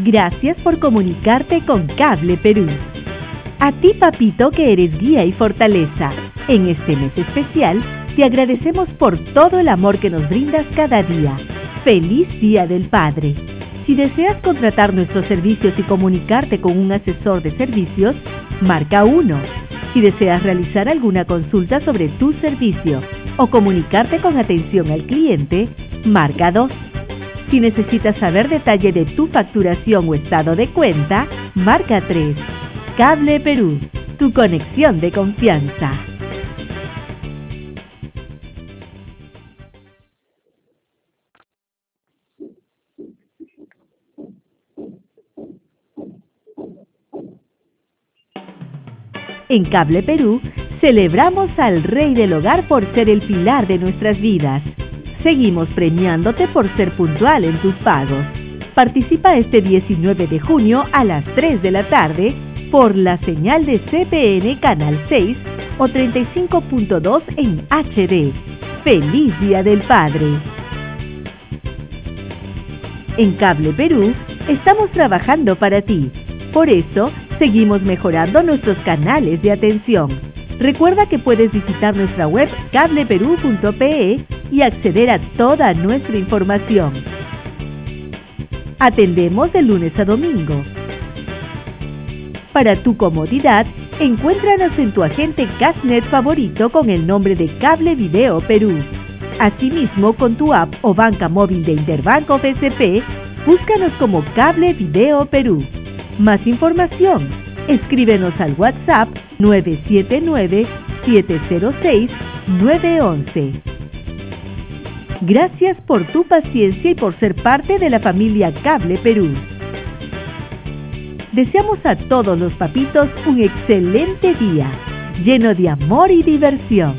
Gracias por comunicarte con Cable Perú. A ti, papito, que eres guía y fortaleza. En este mes especial, te agradecemos por todo el amor que nos brindas cada día. ¡Feliz Día del Padre! Si deseas contratar nuestros servicios y comunicarte con un asesor de servicios, marca 1. Si deseas realizar alguna consulta sobre tu servicio o comunicarte con atención al cliente, marca 2. Si necesitas saber detalle de tu facturación o estado de cuenta, marca 3. Cable Perú, tu conexión de confianza. En Cable Perú, celebramos al Rey del Hogar por ser el pilar de nuestras vidas. Seguimos premiándote por ser puntual en tus pagos. Participa este 19 de junio a las 3 de la tarde por la señal de CPN Canal 6 o 35.2 en HD. ¡Feliz Día del Padre! En Cable Perú, estamos trabajando para ti. Por eso, seguimos mejorando nuestros canales de atención. Recuerda que puedes visitar nuestra web cableperú.pe y acceder a toda nuestra información. Atendemos de lunes a domingo. Para tu comodidad, encuéntranos en tu agente Cashnet favorito con el nombre de Cable Video Perú. Asimismo, con tu app o banca móvil de Interbanco BCP, búscanos como Cable Video Perú. Más información, escríbenos al WhatsApp 979-706-911. Gracias por tu paciencia y por ser parte de la familia Cable Perú. Deseamos a todos los papitos un excelente día, lleno de amor y diversión.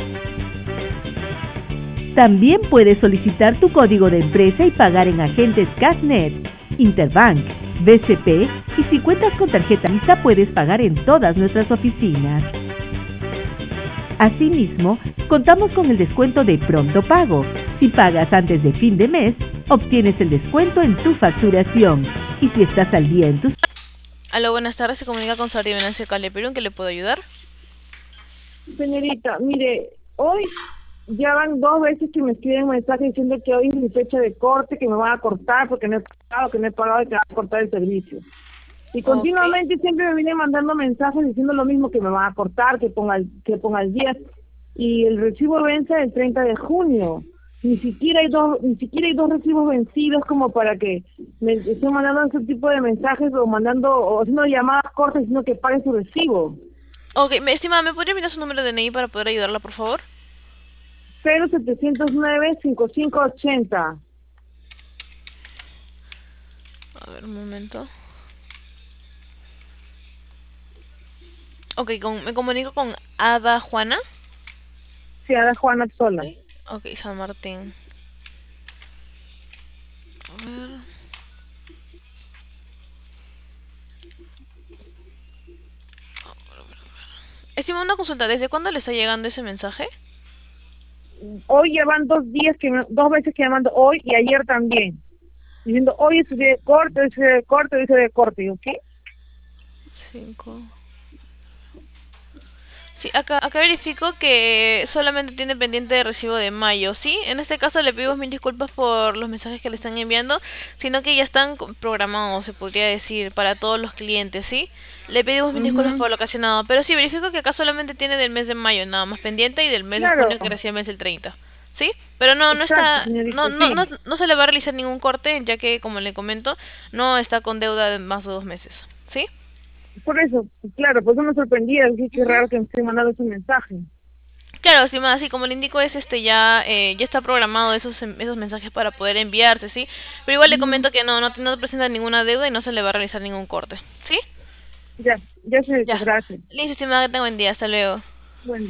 También puedes solicitar tu código de empresa y pagar en agentes Cashnet, Interbank, BCP, y si cuentas con tarjeta Visa puedes pagar en todas nuestras oficinas. Asimismo, contamos con el descuento de Pronto Pago. Si pagas antes de fin de mes, obtienes el descuento en tu facturación. Y si estás al día en tus... Aló, buenas tardes, se comunica con Sara Venancia Cable Perú, ¿en qué le puedo ayudar? Señorita, mire, hoy ya van 2 veces que me escriben mensajes diciendo que hoy es mi fecha de corte, que me van a cortar porque no he pagado, y que me van a cortar el servicio. Y continuamente siempre me vienen mandando mensajes diciendo lo mismo, que me van a cortar, que ponga el 10. Y el recibo vence el 30 de junio. Ni siquiera hay dos recibos vencidos como para que me estén mandando ese tipo de mensajes o haciendo llamadas cortas diciendo que pague su recibo. Ok, estimada, ¿me podría mirar su número de DNI para poder ayudarla, por favor? 0709-5580. A ver, un momento. Ok, me comunico con Ada Juana. Sí, Ada Juana Sola. Ok, San Martín. A ver. Estima, una consulta, ¿desde cuándo le está llegando ese mensaje? Hoy ya van 2 veces que me mando, hoy y ayer también. Diciendo, hoy es de corte, hoy es de corte, hoy es de corte. ¿Ok? 5. Sí, acá verifico que solamente tiene pendiente de recibo de mayo, ¿sí? En este caso le pedimos mil disculpas por los mensajes que le están enviando, sino que ya están programados, se podría decir, para todos los clientes, ¿sí? Le pedimos mil disculpas por lo ocasionado, pero sí, verifico que acá solamente tiene del mes de mayo nada más pendiente y del mes de junio que recién es el 30, ¿sí? Pero no está, no se le va a realizar ningún corte, ya que, como le comento, no está con deuda de más de 2 meses, ¿sí? Por eso, claro, pues eso me sorprendía, dije que raro que me esté mandando ese mensaje. Claro, estimada, así como le indico es ya está programado esos mensajes para poder enviarse, ¿sí? Pero igual le comento que no presenta ninguna deuda y no se le va a realizar ningún corte, ¿sí? Ya sé, gracias. Listo, estimada, que tenga buen día, hasta luego. Buen día.